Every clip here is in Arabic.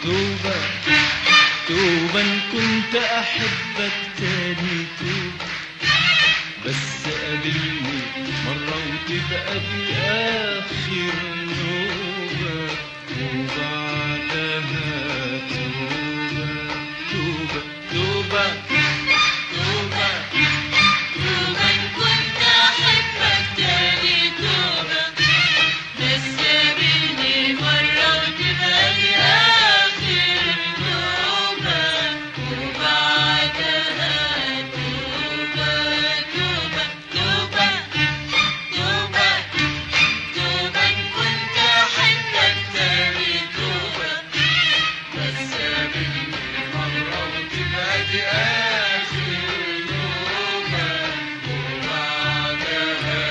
توبة توبة إن كنت أحبك تاني توبة، بس قابلني مرة وتبقى دي آخر نوبة، وبعدها توبة توبة توبة توبة توبة إن كنت أحبك تاني توبة، بس قابلني مرة وتبقى دي آخر نوبة، وبعدها توبة توبة توبة توبة توبة إن كنت أحبك تاني توبة، بس قابلني مرة وتبقى دي آخر نوبة، وبعدها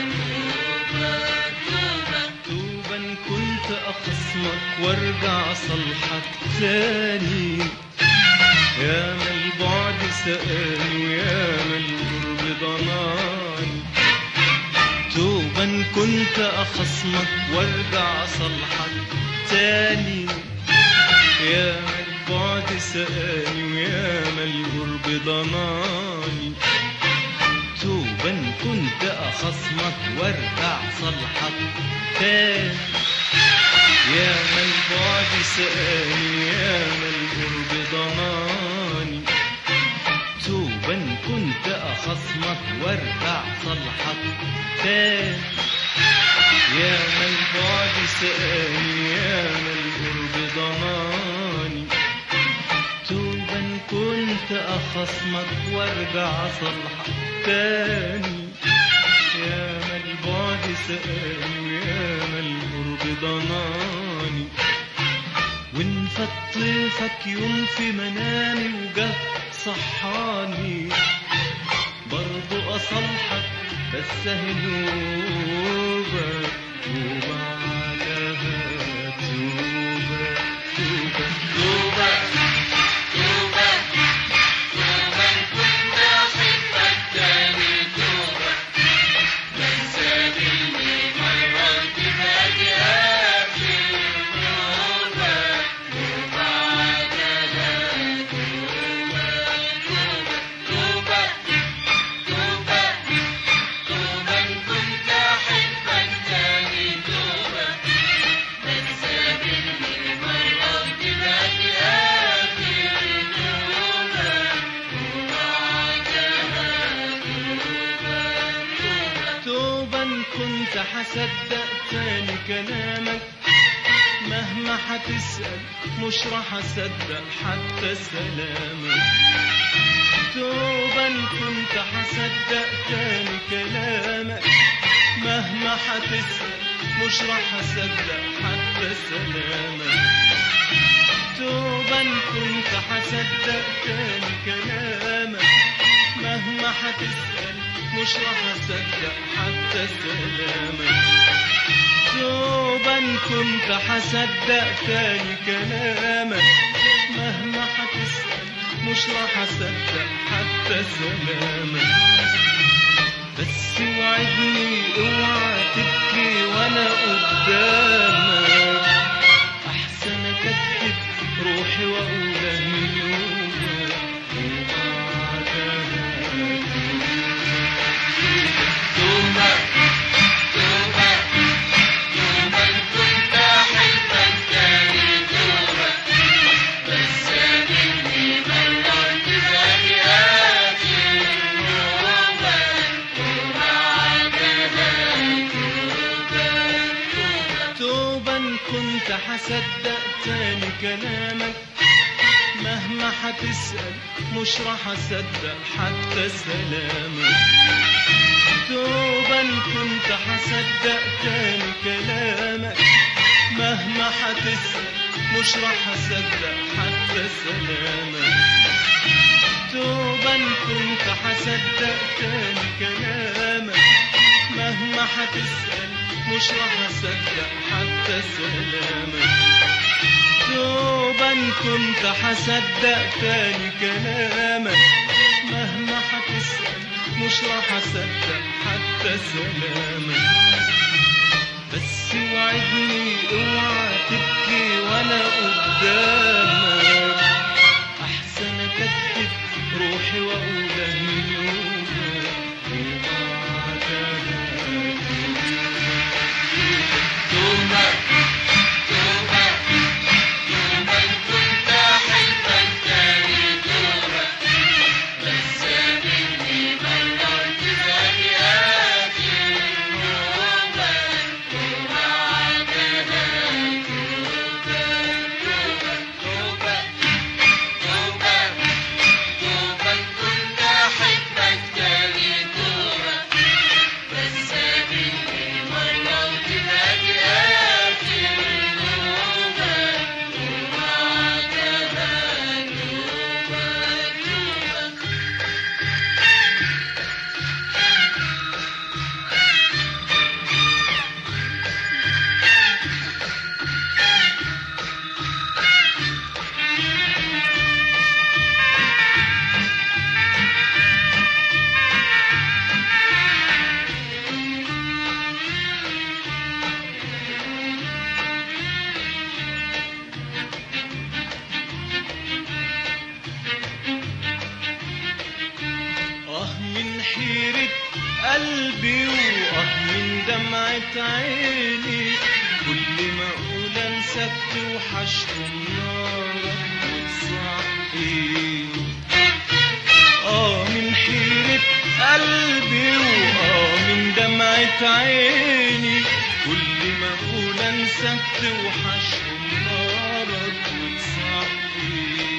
توبة توبة إن كنت أخصمك وارجع صلحك تاني، ياما البعد سألني وياما القرب ضناني. توبة إن كنت أخصمك وارجع صلحك تاني، ياما البعد سألني وياما القرب ضناني. توبة إن كنت أخصمك وارجع صلحك تاني، ياما البعد سألني ياما القرب ضناني. توبة إن كنت أخصمك وارجع صلحك تاني، ياما البعد سألني ياما القرب ضناني. توبة إن كنت أخصمك وارجع صلحك تاني، ياما البعد سألني وياما القرب ضناني. وإن فات طيفك يوم في منامي وجه صحاني، برضو أصلحك بس هنوبة، وبعدها توبة توبة توبة توبة توبة إن كنت أحبك تاني توبة، بس قابلني مرة وتبقى دي آخر نوبة، وبعدها توبة توبة توبة توبة إن كنت أحبك تاني توبة، بس قابلني مرة وتبقى دي آخر نوبة، وبعدها توبة إن كنت هصدق تاني كلامك، مهما هتسأل مش راح أصدق حتى سلامك. توبة إن كنت هصدق تاني كلامك، مهما هتسأل مش راح أصدق حتى سلامك. توبة إن كنت هصدق تاني كلامك، مهما هتسأل مش راح أصدق حتى سلامك. توبة إن كنت هصدق تاني كلامك، مهما هتسأل مش راح أصدق حتى سلامك. بس وعدني اوعى تبكي وانا قدامك، احسن اكتب روحي واقولها مليون، وبعدها توبة توبة توبة إن كنت أحبك تاني توبة، بس قابلني مرة وتبقى دي آخر نوبة، وبعدها توبة توبة إن كنت هصدق تاني كلامك، مهما هتسأل مش راح أصدق حتى سلامك. توبة إن كنت هصدق تاني كلامك، مهما هتسأل مش راح أصدق حتى سلامك. توبة إن كنت هصدق تاني كلامك، مهما هتسأل مش راح أصدق حتى سلامك. توبة إن كنت هصدق تاني كلامك، مهما هتسأل مش راح أصدق حتى سلامك. بس وعدني اوعى تبكي وانا قدامك، قلبي من دمعة عيني، كل ما أقول أنساك توحشهم نارك وتصحيني. من حيرة قلبي من دمعة عيني، كل ما أقول أنساك توحشهم نارك وتصحيني.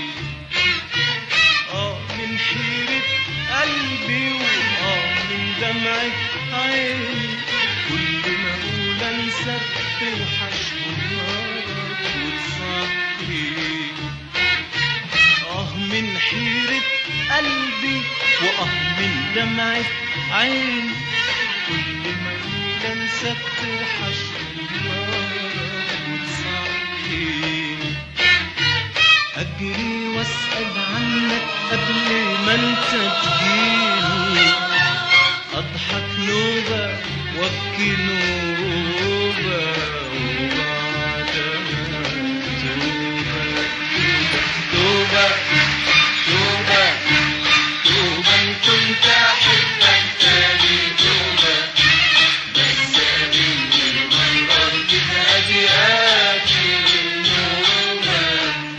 من حيرة قلبي من دمعة عيني، كل ما أقول أنساك توحشهم نارك وتصحيني. من حيرة قلبي من دمعة عيني، كل ما أقول أنساك توحشهم نارك وتصحيني. أجري وأسأل عنك قبل ما أنت تجيني، أضحك نوبة وأبكي نوبة، وبعدها توبة توبة توبة إن كنت أحبك تاني توبة، بس قابلني مرة تبقى دي آخر النوبة،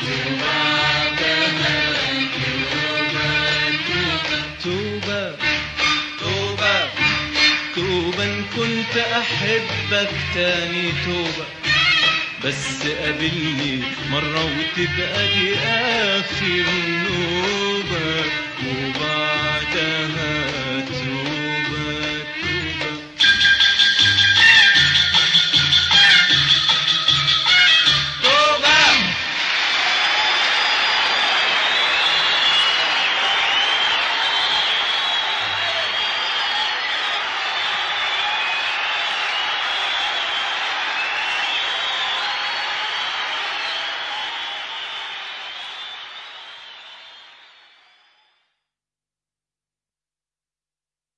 وبعدها توبة توبة توبة إن كنت أحبك تاني توبة، بس قابلني مرة وتبقى دي آخر نوبة، وبعدها